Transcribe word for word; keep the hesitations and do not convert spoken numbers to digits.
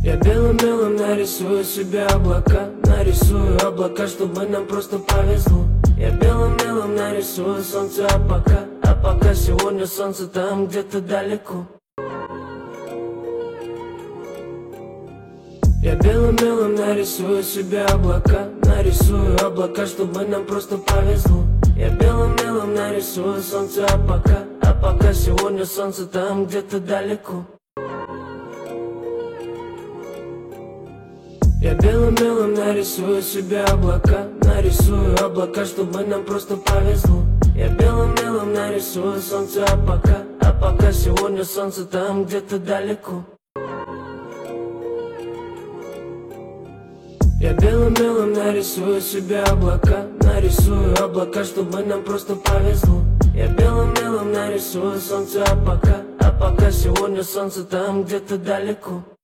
Я белым-белым нарисую себе облака, нарисую облака, чтобы нам просто повезло. Я белым-белым нарисую солнце, а пока, а пока сегодня солнце там где-то далеко. Я белым-белым нарисую себе облака, нарисую облака, чтобы нам просто повезло. Я белым-белым нарисую солнце, а пока, а пока сегодня солнце там где-то далеко. Я белым-белым нарисую себе облака, нарисую облака, чтобы нам просто повезло. Я белым-белым нарисую солнце, а пока, а пока сегодня солнце там где-то далеко. Я белым-белым нарисую себе облака, нарисую облака, чтобы нам просто повезло. Я белым-белым нарисую солнце, а пока, а пока сегодня солнце там где-то далеко.